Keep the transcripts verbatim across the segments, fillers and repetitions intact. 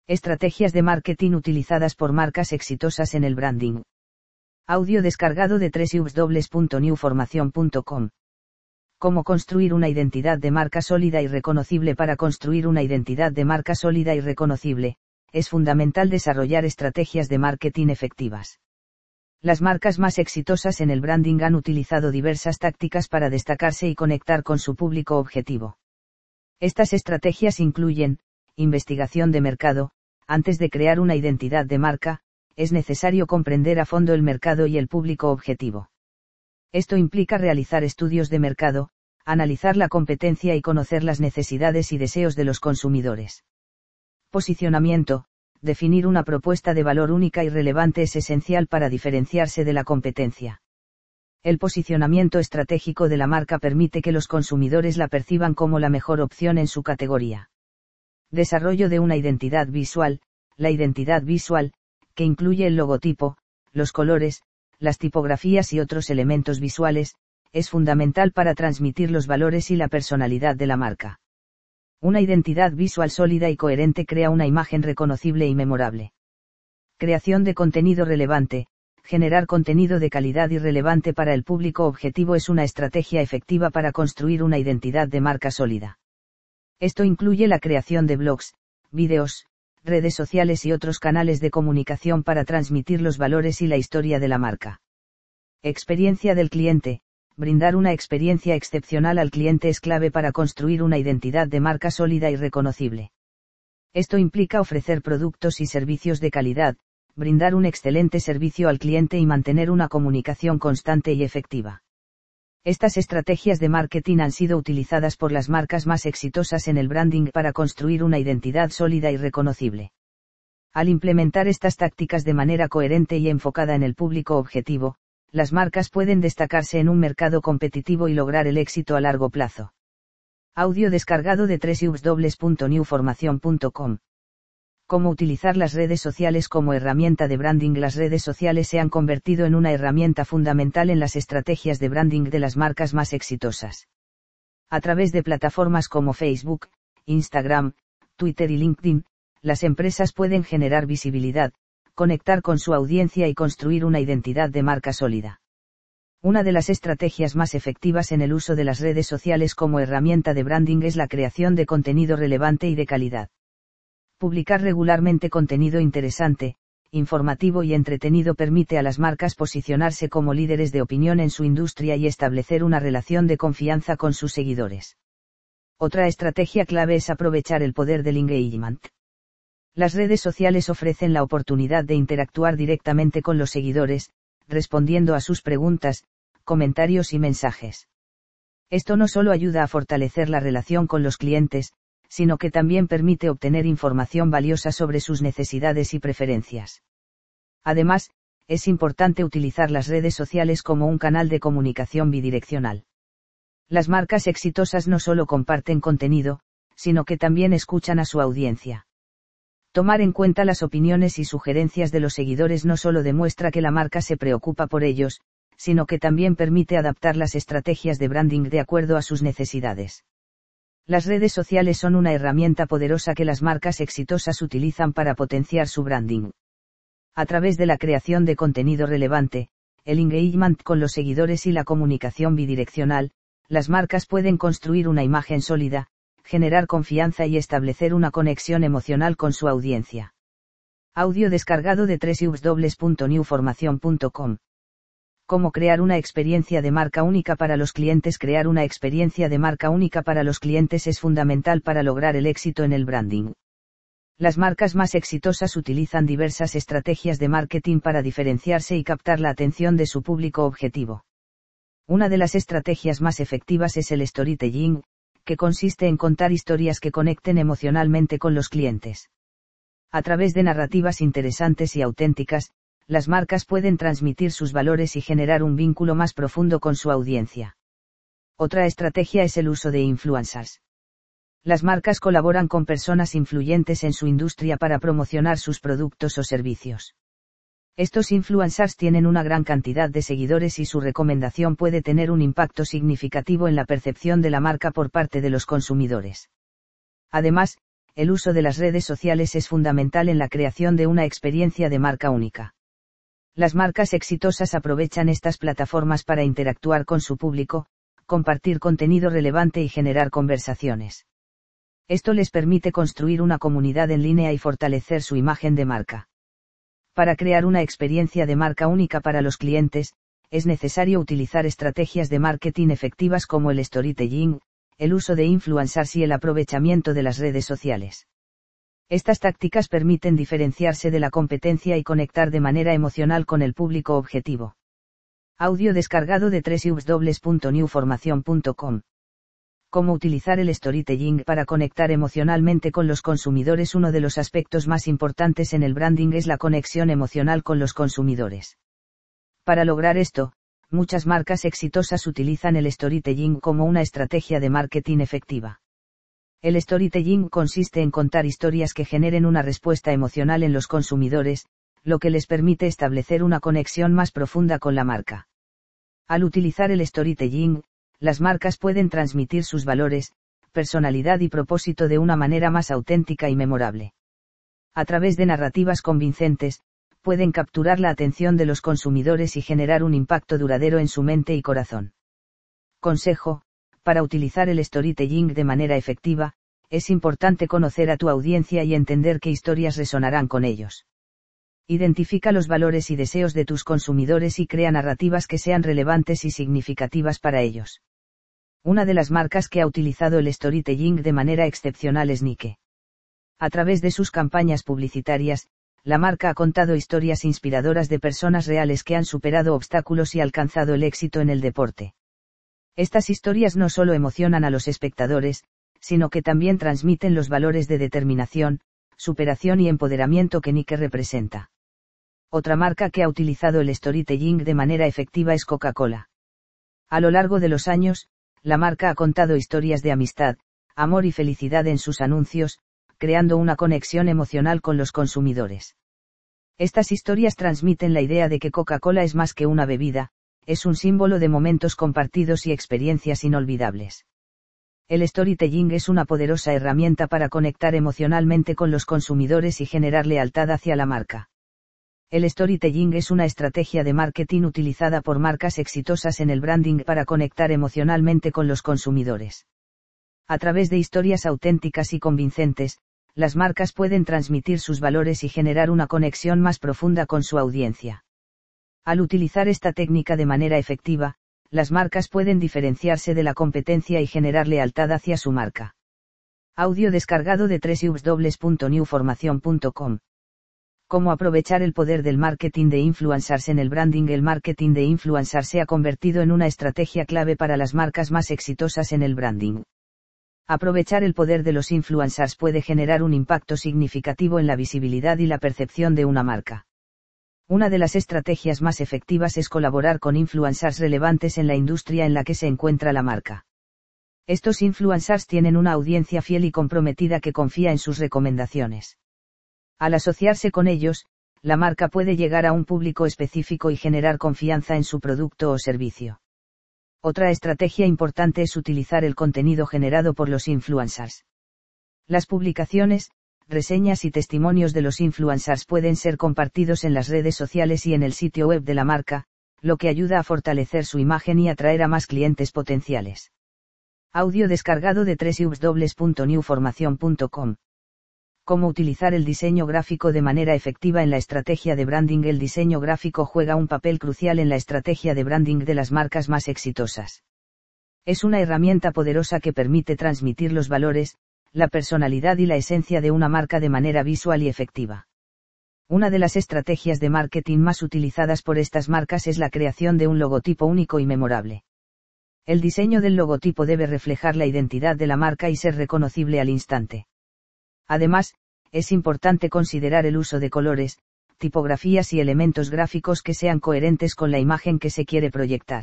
Estrategias de marketing utilizadas por marcas exitosas en el branding. Audio descargado de doble u doble u doble u punto new formación punto com. Cómo construir una identidad de marca sólida y reconocible. Para construir una identidad de marca sólida y reconocible, es fundamental desarrollar estrategias de marketing efectivas. Las marcas más exitosas en el branding han utilizado diversas tácticas para destacarse y conectar con su público objetivo. Estas estrategias incluyen: investigación de mercado. Antes de crear una identidad de marca, es necesario comprender a fondo el mercado y el público objetivo. Esto implica realizar estudios de mercado, analizar la competencia y conocer las necesidades y deseos de los consumidores. Posicionamiento. Definir una propuesta de valor única y relevante es esencial para diferenciarse de la competencia. El posicionamiento estratégico de la marca permite que los consumidores la perciban como la mejor opción en su categoría. Desarrollo de una identidad visual. La identidad visual, que incluye el logotipo, los colores, las tipografías y otros elementos visuales, es fundamental para transmitir los valores y la personalidad de la marca. Una identidad visual sólida y coherente crea una imagen reconocible y memorable. Creación de contenido relevante. Generar contenido de calidad y relevante para el público objetivo es una estrategia efectiva para construir una identidad de marca sólida. Esto incluye la creación de blogs, vídeos, redes sociales y otros canales de comunicación para transmitir los valores y la historia de la marca. Experiencia del cliente. Brindar una experiencia excepcional al cliente es clave para construir una identidad de marca sólida y reconocible. Esto implica ofrecer productos y servicios de calidad, brindar un excelente servicio al cliente y mantener una comunicación constante y efectiva. Estas estrategias de marketing han sido utilizadas por las marcas más exitosas en el branding para construir una identidad sólida y reconocible. Al implementar estas tácticas de manera coherente y enfocada en el público objetivo, las marcas pueden destacarse en un mercado competitivo y lograr el éxito a largo plazo. Audio descargado de doble u doble u doble u punto new formación punto com. Cómo utilizar las redes sociales como herramienta de branding. Las redes sociales se han convertido en una herramienta fundamental en las estrategias de branding de las marcas más exitosas. A través de plataformas como Facebook, Instagram, Twitter y LinkedIn, las empresas pueden generar visibilidad, conectar con su audiencia y construir una identidad de marca sólida. Una de las estrategias más efectivas en el uso de las redes sociales como herramienta de branding es la creación de contenido relevante y de calidad. Publicar regularmente contenido interesante, informativo y entretenido permite a las marcas posicionarse como líderes de opinión en su industria y establecer una relación de confianza con sus seguidores. Otra estrategia clave es aprovechar el poder del engagement. Las redes sociales ofrecen la oportunidad de interactuar directamente con los seguidores, respondiendo a sus preguntas, comentarios y mensajes. Esto no solo ayuda a fortalecer la relación con los clientes, sino que también permite obtener información valiosa sobre sus necesidades y preferencias. Además, es importante utilizar las redes sociales como un canal de comunicación bidireccional. Las marcas exitosas no solo comparten contenido, sino que también escuchan a su audiencia. Tomar en cuenta las opiniones y sugerencias de los seguidores no solo demuestra que la marca se preocupa por ellos, sino que también permite adaptar las estrategias de branding de acuerdo a sus necesidades. Las redes sociales son una herramienta poderosa que las marcas exitosas utilizan para potenciar su branding. A través de la creación de contenido relevante, el engagement con los seguidores y la comunicación bidireccional, las marcas pueden construir una imagen sólida, generar confianza y establecer una conexión emocional con su audiencia. Audio descargado de doble u doble u doble u punto new formación punto com. Cómo crear una experiencia de marca única para los clientes. Crear una experiencia de marca única para los clientes es fundamental para lograr el éxito en el branding. Las marcas más exitosas utilizan diversas estrategias de marketing para diferenciarse y captar la atención de su público objetivo. Una de las estrategias más efectivas es el storytelling, que consiste en contar historias que conecten emocionalmente con los clientes. A través de narrativas interesantes y auténticas, las marcas pueden transmitir sus valores y generar un vínculo más profundo con su audiencia. Otra estrategia es el uso de influencers. Las marcas colaboran con personas influyentes en su industria para promocionar sus productos o servicios. Estos influencers tienen una gran cantidad de seguidores y su recomendación puede tener un impacto significativo en la percepción de la marca por parte de los consumidores. Además, el uso de las redes sociales es fundamental en la creación de una experiencia de marca única. Las marcas exitosas aprovechan estas plataformas para interactuar con su público, compartir contenido relevante y generar conversaciones. Esto les permite construir una comunidad en línea y fortalecer su imagen de marca. Para crear una experiencia de marca única para los clientes, es necesario utilizar estrategias de marketing efectivas como el storytelling, el uso de influencers y el aprovechamiento de las redes sociales. Estas tácticas permiten diferenciarse de la competencia y conectar de manera emocional con el público objetivo. Audio descargado de doble u doble u doble u punto new formación punto com. Cómo utilizar el storytelling para conectar emocionalmente con los consumidores. Uno de los aspectos más importantes en el branding es la conexión emocional con los consumidores. Para lograr esto, muchas marcas exitosas utilizan el storytelling como una estrategia de marketing efectiva. El storytelling consiste en contar historias que generen una respuesta emocional en los consumidores, lo que les permite establecer una conexión más profunda con la marca. Al utilizar el storytelling, las marcas pueden transmitir sus valores, personalidad y propósito de una manera más auténtica y memorable. A través de narrativas convincentes, pueden capturar la atención de los consumidores y generar un impacto duradero en su mente y corazón. Consejo: para utilizar el storytelling de manera efectiva, es importante conocer a tu audiencia y entender qué historias resonarán con ellos. Identifica los valores y deseos de tus consumidores y crea narrativas que sean relevantes y significativas para ellos. Una de las marcas que ha utilizado el storytelling de manera excepcional es Nike. A través de sus campañas publicitarias, la marca ha contado historias inspiradoras de personas reales que han superado obstáculos y alcanzado el éxito en el deporte. Estas historias no solo emocionan a los espectadores, sino que también transmiten los valores de determinación, superación y empoderamiento que Nike representa. Otra marca que ha utilizado el storytelling de manera efectiva es Coca-Cola. A lo largo de los años, la marca ha contado historias de amistad, amor y felicidad en sus anuncios, creando una conexión emocional con los consumidores. Estas historias transmiten la idea de que Coca-Cola es más que una bebida, es un símbolo de momentos compartidos y experiencias inolvidables. El storytelling es una poderosa herramienta para conectar emocionalmente con los consumidores y generar lealtad hacia la marca. El storytelling es una estrategia de marketing utilizada por marcas exitosas en el branding para conectar emocionalmente con los consumidores. A través de historias auténticas y convincentes, las marcas pueden transmitir sus valores y generar una conexión más profunda con su audiencia. Al utilizar esta técnica de manera efectiva, las marcas pueden diferenciarse de la competencia y generar lealtad hacia su marca. Audio descargado de doble u doble u doble u punto new formación punto com. Cómo aprovechar el poder del marketing de influencers en el branding. El marketing de influencers se ha convertido en una estrategia clave para las marcas más exitosas en el branding. Aprovechar el poder de los influencers puede generar un impacto significativo en la visibilidad y la percepción de una marca. Una de las estrategias más efectivas es colaborar con influencers relevantes en la industria en la que se encuentra la marca. Estos influencers tienen una audiencia fiel y comprometida que confía en sus recomendaciones. Al asociarse con ellos, la marca puede llegar a un público específico y generar confianza en su producto o servicio. Otra estrategia importante es utilizar el contenido generado por los influencers. Las publicaciones, reseñas y testimonios de los influencers pueden ser compartidos en las redes sociales y en el sitio web de la marca, lo que ayuda a fortalecer su imagen y atraer a más clientes potenciales. Audio descargado de doble u doble u doble u punto new formación punto com. Cómo utilizar el diseño gráfico de manera efectiva en la estrategia de branding. El diseño gráfico juega un papel crucial en la estrategia de branding de las marcas más exitosas. Es una herramienta poderosa que permite transmitir los valores, la personalidad y la esencia de una marca de manera visual y efectiva. Una de las estrategias de marketing más utilizadas por estas marcas es la creación de un logotipo único y memorable. El diseño del logotipo debe reflejar la identidad de la marca y ser reconocible al instante. Además, es importante considerar el uso de colores, tipografías y elementos gráficos que sean coherentes con la imagen que se quiere proyectar.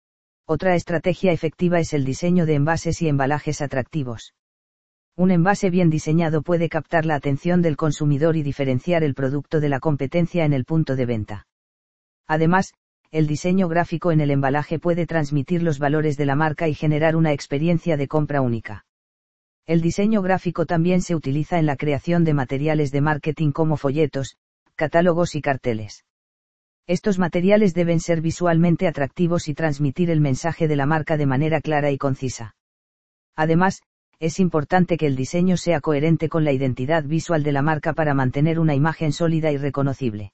Otra estrategia efectiva es el diseño de envases y embalajes atractivos. Un envase bien diseñado puede captar la atención del consumidor y diferenciar el producto de la competencia en el punto de venta. Además, el diseño gráfico en el embalaje puede transmitir los valores de la marca y generar una experiencia de compra única. El diseño gráfico también se utiliza en la creación de materiales de marketing como folletos, catálogos y carteles. Estos materiales deben ser visualmente atractivos y transmitir el mensaje de la marca de manera clara y concisa. Además, es importante que el diseño sea coherente con la identidad visual de la marca para mantener una imagen sólida y reconocible.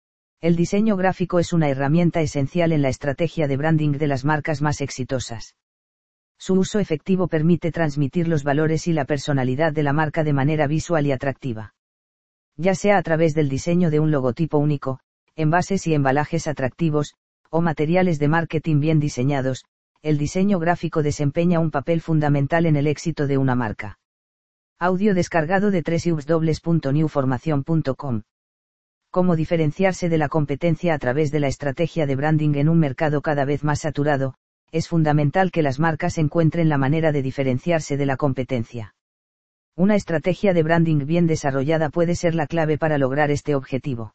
El diseño gráfico es una herramienta esencial en la estrategia de branding de las marcas más exitosas. Su uso efectivo permite transmitir los valores y la personalidad de la marca de manera visual y atractiva. Ya sea a través del diseño de un logotipo único, envases y embalajes atractivos, o materiales de marketing bien diseñados, el diseño gráfico desempeña un papel fundamental en el éxito de una marca. Audio descargado de doble u doble u doble u punto new formación punto com. Cómo diferenciarse de la competencia a través de la estrategia de branding en un mercado cada vez más saturado. Es fundamental que las marcas encuentren la manera de diferenciarse de la competencia. Una estrategia de branding bien desarrollada puede ser la clave para lograr este objetivo.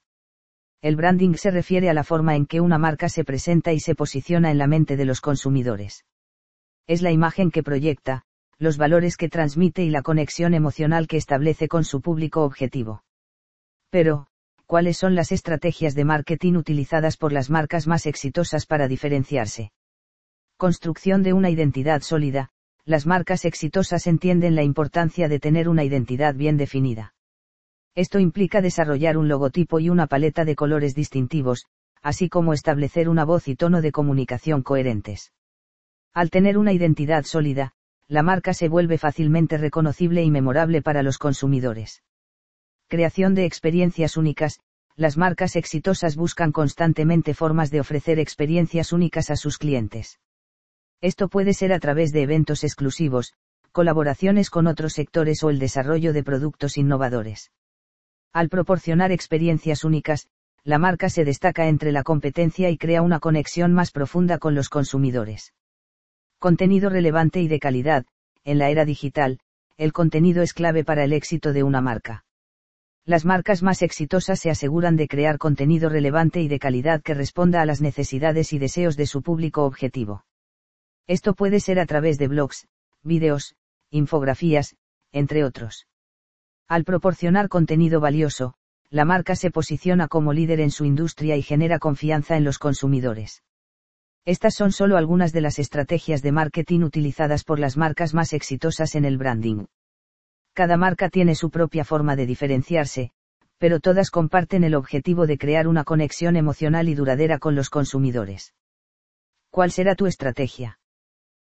El branding se refiere a la forma en que una marca se presenta y se posiciona en la mente de los consumidores. Es la imagen que proyecta, los valores que transmite y la conexión emocional que establece con su público objetivo. Pero, ¿cuáles son las estrategias de marketing utilizadas por las marcas más exitosas para diferenciarse? Construcción de una identidad sólida. Las marcas exitosas entienden la importancia de tener una identidad bien definida. Esto implica desarrollar un logotipo y una paleta de colores distintivos, así como establecer una voz y tono de comunicación coherentes. Al tener una identidad sólida, la marca se vuelve fácilmente reconocible y memorable para los consumidores. Creación de experiencias únicas. Las marcas exitosas buscan constantemente formas de ofrecer experiencias únicas a sus clientes. Esto puede ser a través de eventos exclusivos, colaboraciones con otros sectores o el desarrollo de productos innovadores. Al proporcionar experiencias únicas, la marca se destaca entre la competencia y crea una conexión más profunda con los consumidores. Contenido relevante y de calidad. En la era digital, el contenido es clave para el éxito de una marca. Las marcas más exitosas se aseguran de crear contenido relevante y de calidad que responda a las necesidades y deseos de su público objetivo. Esto puede ser a través de blogs, vídeos, infografías, entre otros. Al proporcionar contenido valioso, la marca se posiciona como líder en su industria y genera confianza en los consumidores. Estas son solo algunas de las estrategias de marketing utilizadas por las marcas más exitosas en el branding. Cada marca tiene su propia forma de diferenciarse, pero todas comparten el objetivo de crear una conexión emocional y duradera con los consumidores. ¿Cuál será tu estrategia?